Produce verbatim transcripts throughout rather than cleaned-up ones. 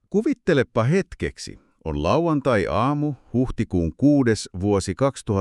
Kuvittelepa hetkeksi. On lauantai-aamu, huhtikuun kuudes vuosi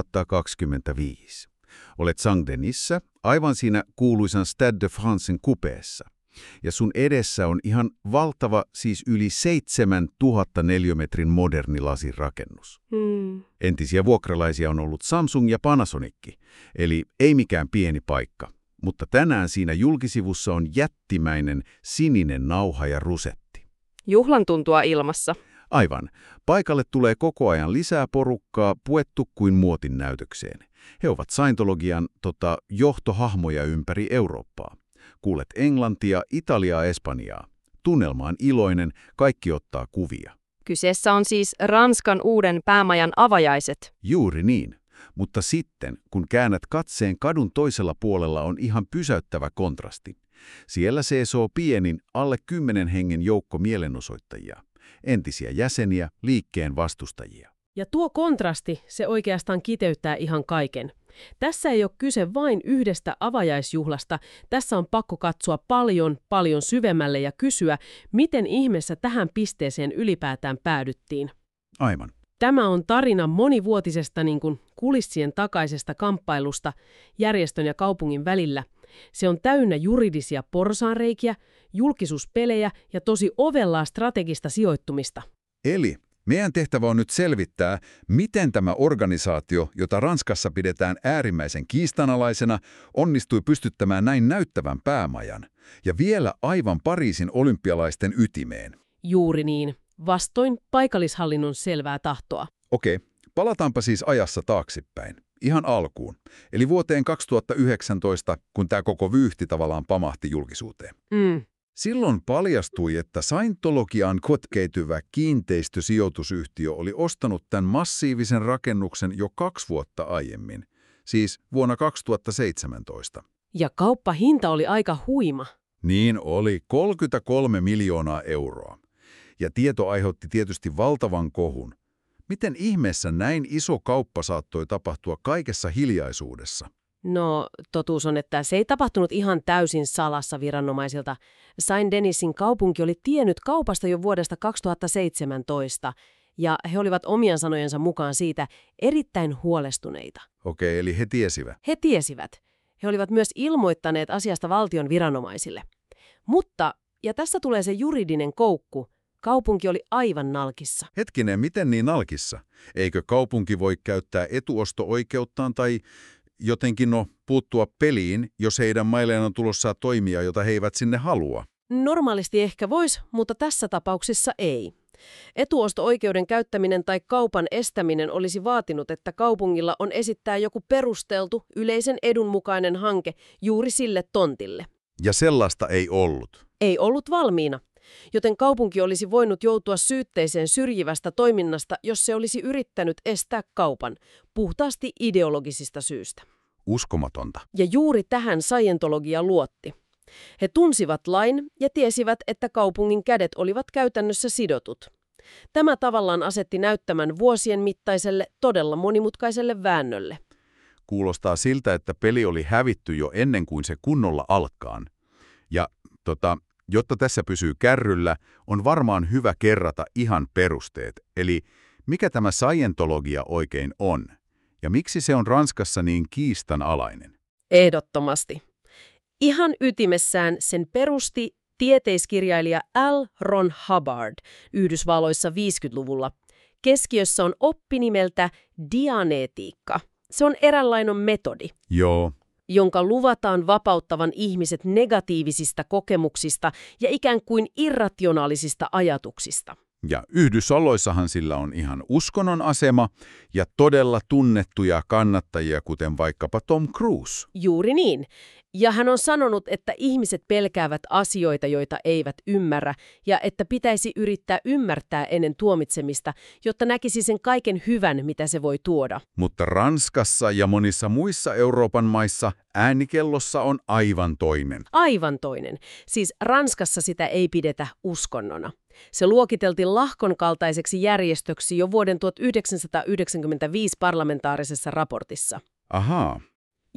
kaksituhattakaksikymmentäviisi. Olet Saint-Denisissa, aivan siinä kuuluisan Stade de Francen kupeessa. Ja sun edessä on ihan valtava, siis yli seitsemäntuhatta neliömetrin moderni lasirakennus. Hmm. Entisiä vuokralaisia on ollut Samsung ja Panasonic, eli ei mikään pieni paikka. Mutta tänään siinä julkisivussa on jättimäinen sininen nauha ja rusetti. Juhlan tuntua ilmassa. Aivan. Paikalle tulee koko ajan lisää porukkaa, puettu kuin muotin näytökseen. He ovat Scientologian tota, johtohahmoja ympäri Eurooppaa. Kuulet englantia, italiaa, espanjaa. Tunnelma on iloinen, kaikki ottaa kuvia. Kyseessä on siis Ranskan uuden päämajan avajaiset. Juuri niin. Mutta sitten, kun käännät katseen, kadun toisella puolella on ihan pysäyttävä kontrasti. Siellä seisoo pienin, alle kymmenen hengen joukko mielenosoittajia. Entisiä jäseniä, liikkeen vastustajia. Ja tuo kontrasti, se oikeastaan kiteyttää ihan kaiken. Tässä ei ole kyse vain yhdestä avajaisjuhlasta. Tässä on pakko katsoa paljon, paljon syvemmälle ja kysyä, miten ihmeessä tähän pisteeseen ylipäätään päädyttiin. Aivan. Tämä on tarina monivuotisesta niin kuin kulissien takaisesta kamppailusta järjestön ja kaupungin välillä. Se on täynnä juridisia porsaanreikiä, julkisuuspelejä ja tosi ovellaa strategista sijoittumista. Eli meidän tehtävä on nyt selvittää, miten tämä organisaatio, jota Ranskassa pidetään äärimmäisen kiistanalaisena, onnistui pystyttämään näin näyttävän päämajan. Ja vielä aivan Pariisin olympialaisten ytimeen. Juuri niin, vastoin paikallishallinnon selvää tahtoa. Okei, palataanpa siis ajassa taaksepäin. Ihan alkuun, eli vuoteen kaksituhattayhdeksäntoista, kun tämä koko vyyhti tavallaan pamahti julkisuuteen. Mm. Silloin paljastui, että Scientologiaan kotkeytyvä kiinteistösijoitusyhtiö oli ostanut tämän massiivisen rakennuksen jo kaksi vuotta aiemmin, siis vuonna kaksituhattaseitsemäntoista. Ja kauppahinta oli aika huima. Niin oli, kolmekymmentäkolme miljoonaa euroa. Ja tieto aiheutti tietysti valtavan kohun. Miten ihmeessä näin iso kauppa saattoi tapahtua kaikessa hiljaisuudessa? No, totuus on, että se ei tapahtunut ihan täysin salassa viranomaisilta. Saint-Denisin kaupunki oli tiennyt kaupasta jo vuodesta kaksituhattaseitsemäntoista, ja he olivat omien sanojensa mukaan siitä erittäin huolestuneita. Okei, eli he tiesivät. He tiesivät. He olivat myös ilmoittaneet asiasta valtion viranomaisille. Mutta, ja tässä tulee se juridinen koukku, kaupunki oli aivan nalkissa. Hetkinen, miten niin nalkissa? Eikö kaupunki voi käyttää etuosto-oikeuttaan tai jotenkin no, puuttua peliin, jos heidän mailleen on tulossa toimia, jota he eivät sinne halua? Normaalisti ehkä vois, mutta tässä tapauksessa ei. Etuosto-oikeuden käyttäminen tai kaupan estäminen olisi vaatinut, että kaupungilla on esittää joku perusteltu, yleisen edun mukainen hanke juuri sille tontille. Ja sellaista ei ollut. Ei ollut valmiina. Joten kaupunki olisi voinut joutua syytteeseen syrjivästä toiminnasta, jos se olisi yrittänyt estää kaupan, puhtaasti ideologisista syistä. Uskomatonta. Ja juuri tähän Scientologia luotti. He tunsivat lain ja tiesivät, että kaupungin kädet olivat käytännössä sidotut. Tämä tavallaan asetti näyttämän vuosien mittaiselle, todella monimutkaiselle väännölle. Kuulostaa siltä, että peli oli hävitty jo ennen kuin se kunnolla alkaa. Ja tota... Jotta tässä pysyy kärryllä, on varmaan hyvä kerrata ihan perusteet, eli mikä tämä Scientologia oikein on, ja miksi se on Ranskassa niin kiistanalainen? Ehdottomasti. Ihan ytimessään sen perusti tieteiskirjailija L. Ron Hubbard Yhdysvalloissa viisikymmentäluvulla. Keskiössä on oppi nimeltä dianeetiikka. Se on eräänlainen metodi. Joo. Jonka luvataan vapauttavan ihmiset negatiivisista kokemuksista ja ikään kuin irrationaalisista ajatuksista. Ja Yhdysvalloissahan sillä on ihan uskonnon asema ja todella tunnettuja kannattajia, kuten vaikkapa Tom Cruise. Juuri niin. Ja hän on sanonut, että ihmiset pelkäävät asioita, joita eivät ymmärrä, ja että pitäisi yrittää ymmärtää ennen tuomitsemista, jotta näkisi sen kaiken hyvän, mitä se voi tuoda. Mutta Ranskassa ja monissa muissa Euroopan maissa äänikellossa on aivan toinen. Aivan toinen. Siis Ranskassa sitä ei pidetä uskonnona. Se luokiteltiin lahkon kaltaiseksi järjestöksi jo vuoden tuhatyhdeksänsataayhdeksänkymmentäviisi parlamentaarisessa raportissa. Ahaa.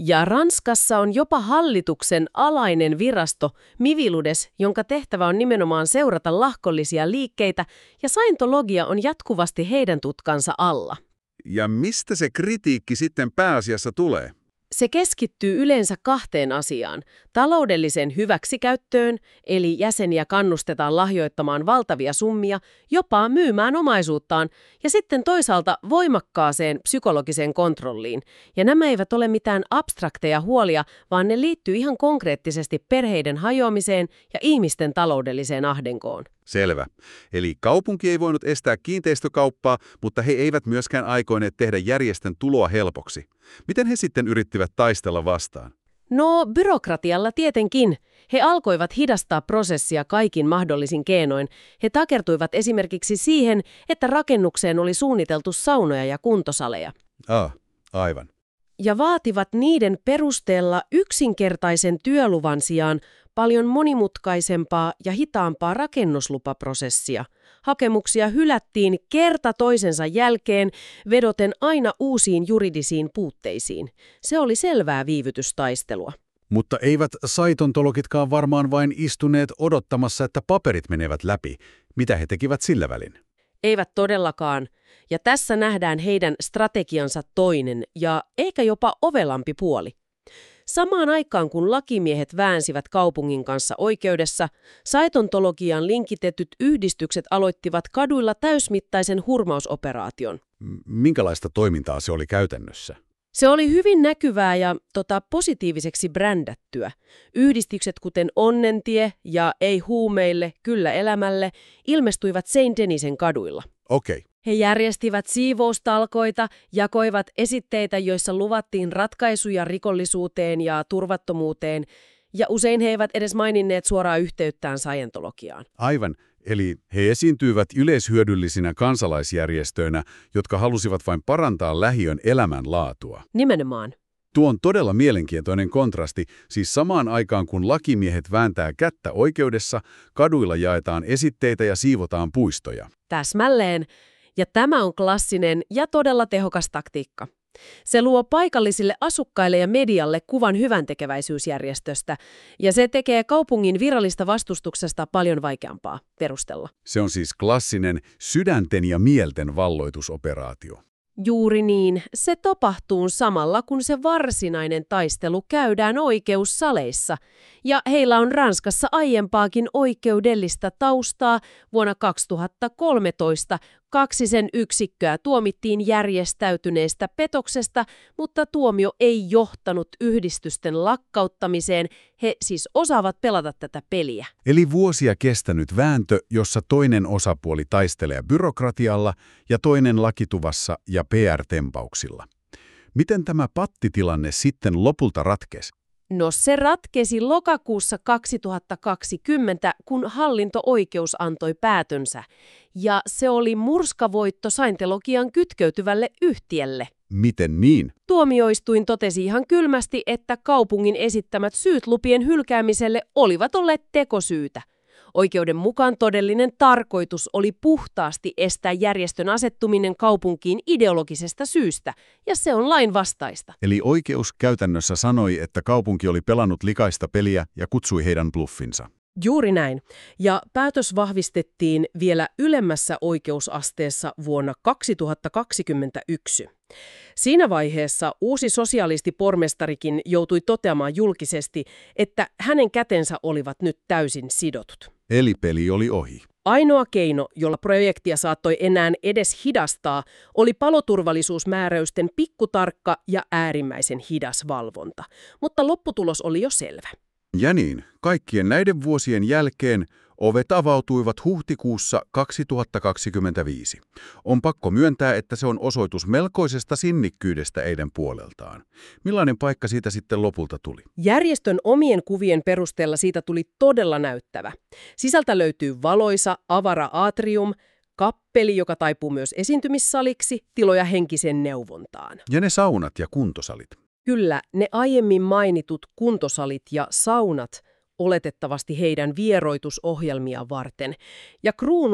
Ja Ranskassa on jopa hallituksen alainen virasto Miviludes, jonka tehtävä on nimenomaan seurata lahkollisia liikkeitä, ja Scientologia on jatkuvasti heidän tutkansa alla. Ja mistä se kritiikki sitten pääasiassa tulee? Se keskittyy yleensä kahteen asiaan. Taloudelliseen hyväksikäyttöön, eli jäseniä kannustetaan lahjoittamaan valtavia summia, jopa myymään omaisuuttaan, ja sitten toisaalta voimakkaaseen psykologiseen kontrolliin. Ja nämä eivät ole mitään abstrakteja huolia, vaan ne liittyy ihan konkreettisesti perheiden hajoamiseen ja ihmisten taloudelliseen ahdinkoon. Selvä. Eli kaupunki ei voinut estää kiinteistökauppaa, mutta he eivät myöskään aikoineet tehdä järjestön tuloa helpoksi. Miten he sitten yrittivät taistella vastaan? No, byrokratialla tietenkin. He alkoivat hidastaa prosessia kaikin mahdollisin keinoin. He takertuivat esimerkiksi siihen, että rakennukseen oli suunniteltu saunoja ja kuntosaleja. Ah, aivan. Ja vaativat niiden perusteella yksinkertaisen työluvan sijaan paljon monimutkaisempaa ja hitaampaa rakennuslupaprosessia. Hakemuksia hylättiin kerta toisensa jälkeen, vedoten aina uusiin juridisiin puutteisiin. Se oli selvää viivytystaistelua. Mutta eivät saitontologitkaan varmaan vain istuneet odottamassa, että paperit menevät läpi. Mitä he tekivät sillä välin? Eivät todellakaan. Ja tässä nähdään heidän strategiansa toinen ja eikä jopa ovelampi puoli. Samaan aikaan kun lakimiehet väänsivät kaupungin kanssa oikeudessa, saitontologiaan linkitetyt yhdistykset aloittivat kaduilla täysmittaisen hurmausoperaation. Minkälaista toimintaa se oli käytännössä? Se oli hyvin näkyvää ja tota, positiiviseksi brändättyä. Yhdistykset kuten Onnentie ja Ei huumeille, Kyllä elämälle ilmestyivät Saint Denisen kaduilla. Okei. Okay. He järjestivät siivoustalkoita, jakoivat esitteitä, joissa luvattiin ratkaisuja rikollisuuteen ja turvattomuuteen, ja usein he eivät edes maininneet suoraa yhteyttään Scientologiaan. Aivan. Eli he esiintyivät yleishyödyllisinä kansalaisjärjestöinä, jotka halusivat vain parantaa lähiön elämänlaatua. Nimenomaan. Tuo on todella mielenkiintoinen kontrasti, siis samaan aikaan kun lakimiehet vääntää kättä oikeudessa, kaduilla jaetaan esitteitä ja siivotaan puistoja. Täsmälleen. Ja tämä on klassinen ja todella tehokas taktiikka. Se luo paikallisille asukkaille ja medialle kuvan hyväntekeväisyysjärjestöstä, ja se tekee kaupungin virallista vastustuksesta paljon vaikeampaa perustella. Se on siis klassinen sydänten ja mielten valloitusoperaatio. Juuri niin. Se tapahtuu samalla, kun se varsinainen taistelu käydään oikeussaleissa. Ja heillä on Ranskassa aiempaakin oikeudellista taustaa. Vuonna kaksituhattakolmetoista kaksi sen yksikköä tuomittiin järjestäytyneestä petoksesta, mutta tuomio ei johtanut yhdistysten lakkauttamiseen. He siis osaavat pelata tätä peliä. Eli vuosia kestänyt vääntö, jossa toinen osapuoli taistelee byrokratialla ja toinen lakituvassa ja P R-tempauksilla. Miten tämä pattitilanne sitten lopulta ratkesi? No se ratkesi lokakuussa kaksituhattakaksikymmentä, kun hallinto-oikeus antoi päätönsä, ja se oli murskavoitto Scientologiaan kytkeytyvälle yhtiölle. Miten niin? Tuomioistuin totesi ihan kylmästi, että kaupungin esittämät syyt lupien hylkäämiselle olivat olleet tekosyytä. Oikeuden mukaan todellinen tarkoitus oli puhtaasti estää järjestön asettuminen kaupunkiin ideologisesta syystä, ja se on lainvastaista. Eli oikeus käytännössä sanoi, että kaupunki oli pelannut likaista peliä ja kutsui heidän bluffinsa. Juuri näin. Ja päätös vahvistettiin vielä ylemmässä oikeusasteessa vuonna kaksituhattakaksikymmentäyksi. Siinä vaiheessa uusi sosialistipormestarikin joutui toteamaan julkisesti, että hänen kätensä olivat nyt täysin sidotut. Eli peli oli ohi. Ainoa keino, jolla projektia saattoi enää edes hidastaa, oli paloturvallisuusmääräysten pikkutarkka ja äärimmäisen hidas valvonta. Mutta lopputulos oli jo selvä. Ja niin, kaikkien näiden vuosien jälkeen ovet avautuivat huhtikuussa kaksituhattakaksikymmentäviisi. On pakko myöntää, että se on osoitus melkoisesta sinnikkyydestä heidän puoleltaan. Millainen paikka siitä sitten lopulta tuli? Järjestön omien kuvien perusteella siitä tuli todella näyttävä. Sisältä löytyy valoisa, avara atrium, kappeli, joka taipuu myös esiintymissaliksi, tiloja henkiseen neuvontaan. Ja ne saunat ja kuntosalit. Kyllä, ne aiemmin mainitut kuntosalit ja saunat oletettavasti heidän vieroitusohjelmia varten. Ja kruununa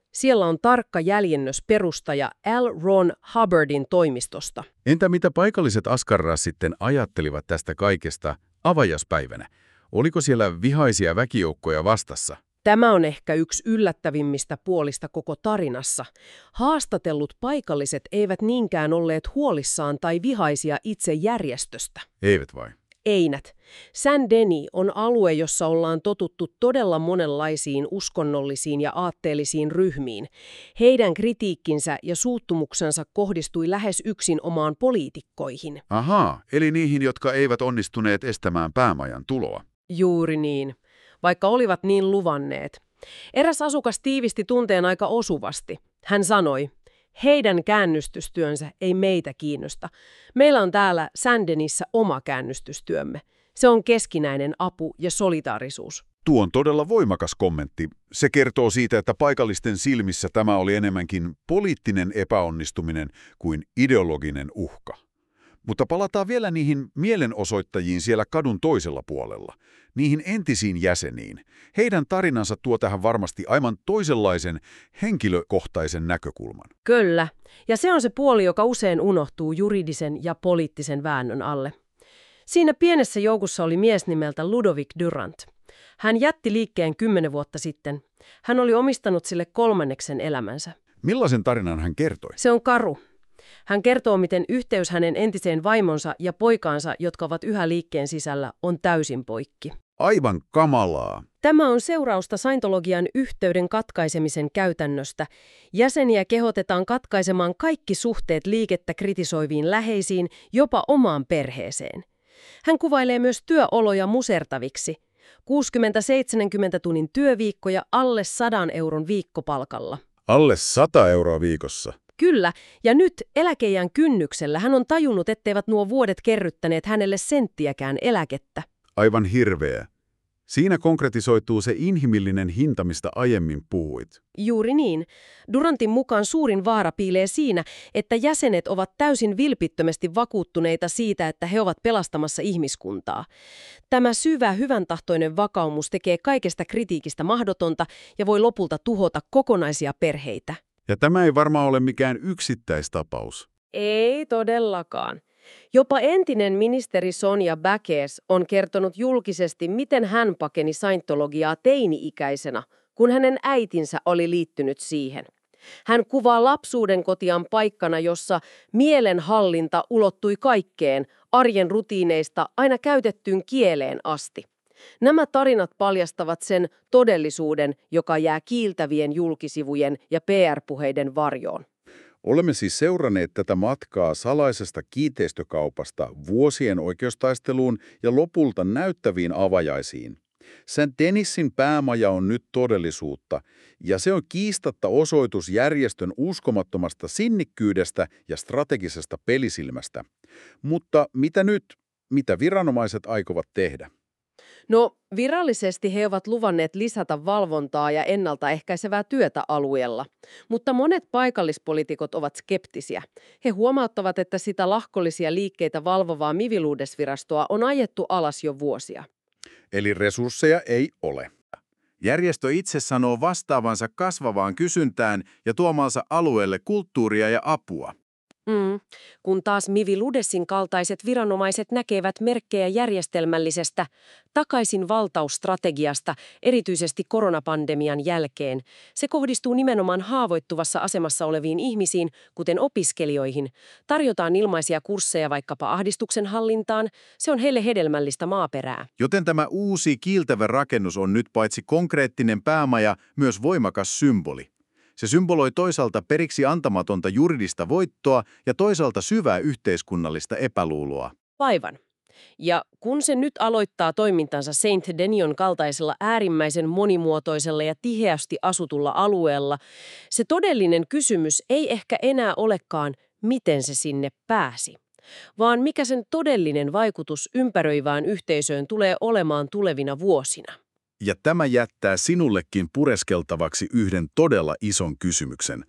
Siellä on tarkka jäljennös perustaja L. Ron Hubbardin toimistosta. Entä mitä paikalliset askarras sitten ajattelivat tästä kaikesta avajaispäivänä? Oliko siellä vihaisia väkijoukkoja vastassa? Tämä on ehkä yksi yllättävimmistä puolista koko tarinassa. Haastatellut paikalliset eivät niinkään olleet huolissaan tai vihaisia itse järjestöstä. Eivät vai? Einät. Saint-Denis on alue, jossa ollaan totuttu todella monenlaisiin uskonnollisiin ja aatteellisiin ryhmiin. Heidän kritiikkinsä ja suuttumuksensa kohdistui lähes yksin omaan poliitikkoihin. Ahaa, eli niihin, jotka eivät onnistuneet estämään päämajan tuloa. Juuri niin, vaikka olivat niin luvanneet. Eräs asukas tiivisti tunteen aika osuvasti. Hän sanoi, heidän käännystystyönsä ei meitä kiinnosta. Meillä on täällä Saint-Denisissa oma käännystystyömme. Se on keskinäinen apu ja solidaarisuus. Tuo on todella voimakas kommentti. Se kertoo siitä, että paikallisten silmissä tämä oli enemmänkin poliittinen epäonnistuminen kuin ideologinen uhka. Mutta palataan vielä niihin mielenosoittajiin siellä kadun toisella puolella, niihin entisiin jäseniin. Heidän tarinansa tuo tähän varmasti aivan toisenlaisen henkilökohtaisen näkökulman. Kyllä, ja se on se puoli, joka usein unohtuu juridisen ja poliittisen väännön alle. Siinä pienessä joukossa oli mies nimeltä Ludovic Durant. Hän jätti liikkeen kymmenen vuotta sitten. Hän oli omistanut sille kolmanneksen elämänsä. Millaisen tarinan hän kertoi? Se on karu. Hän kertoo, miten yhteys hänen entiseen vaimonsa ja poikaansa, jotka ovat yhä liikkeen sisällä, on täysin poikki. Aivan kamalaa. Tämä on seurausta Scientologian yhteyden katkaisemisen käytännöstä. Jäseniä kehotetaan katkaisemaan kaikki suhteet liikettä kritisoiviin läheisiin, jopa omaan perheeseen. Hän kuvailee myös työoloja musertaviksi. kuusikymmentä seitsemänkymmentä tunnin työviikkoja alle sadan euron viikkopalkalla. Alle sata euroa viikossa. Kyllä, ja nyt eläkeiän kynnyksellä hän on tajunnut, etteivät nuo vuodet kerryttäneet hänelle senttiäkään eläkettä. Aivan hirveä. Siinä konkretisoituu se inhimillinen hinta, mistä aiemmin puhuit. Juuri niin. Durantin mukaan suurin vaara piilee siinä, että jäsenet ovat täysin vilpittömästi vakuuttuneita siitä, että he ovat pelastamassa ihmiskuntaa. Tämä syvä, hyväntahtoinen vakaumus tekee kaikesta kritiikistä mahdotonta ja voi lopulta tuhota kokonaisia perheitä. Ja tämä ei varmaan ole mikään yksittäistapaus. Ei todellakaan. Jopa entinen ministeri Sonia Backes on kertonut julkisesti, miten hän pakeni Scientologiaa teini-ikäisenä, kun hänen äitinsä oli liittynyt siihen. Hän kuvaa lapsuuden kotiaan paikkana, jossa mielenhallinta ulottui kaikkeen, arjen rutiineista aina käytettyyn kieleen asti. Nämä tarinat paljastavat sen todellisuuden, joka jää kiiltävien julkisivujen ja P R-puheiden varjoon. Olemme siis seuranneet tätä matkaa salaisesta kiinteistökaupasta vuosien oikeustaisteluun ja lopulta näyttäviin avajaisiin. Saint-Denisin päämaja on nyt todellisuutta, ja se on kiistatta osoitus järjestön uskomattomasta sinnikkyydestä ja strategisesta pelisilmästä. Mutta mitä nyt? Mitä viranomaiset aikovat tehdä? No, virallisesti he ovat luvanneet lisätä valvontaa ja ennaltaehkäisevää työtä alueella, mutta monet paikallispoliitikot ovat skeptisiä. He huomauttavat, että sitä lahkollisia liikkeitä valvovaa Miviludes-virastoa on ajettu alas jo vuosia. Eli resursseja ei ole. Järjestö itse sanoo vastaavansa kasvavaan kysyntään ja tuomansa alueelle kulttuuria ja apua. Mm. Kun taas Miviludesin kaltaiset viranomaiset näkevät merkkejä järjestelmällisestä takaisin valtausstrategiasta, erityisesti koronapandemian jälkeen, se kohdistuu nimenomaan haavoittuvassa asemassa oleviin ihmisiin, kuten opiskelijoihin. Tarjotaan ilmaisia kursseja vaikkapa ahdistuksen hallintaan, se on heille hedelmällistä maaperää. Joten tämä uusi kiiltävä rakennus on nyt paitsi konkreettinen päämaja, myös voimakas symboli. Se symboloi toisaalta periksi antamatonta juridista voittoa ja toisaalta syvää yhteiskunnallista epäluuloa. Aivan. Ja kun se nyt aloittaa toimintansa Saint-Denisin kaltaisella äärimmäisen monimuotoisella ja tiheästi asutulla alueella, se todellinen kysymys ei ehkä enää olekaan, miten se sinne pääsi, vaan mikä sen todellinen vaikutus ympäröivään yhteisöön tulee olemaan tulevina vuosina. Ja tämä jättää sinullekin pureskeltavaksi yhden todella ison kysymyksen.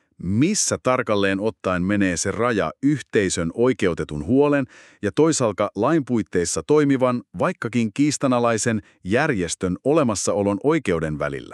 Missä tarkalleen ottaen menee se raja yhteisön oikeutetun huolen ja toisaalta lain puitteissa toimivan, vaikkakin kiistanalaisen järjestön olemassaolon oikeuden välillä?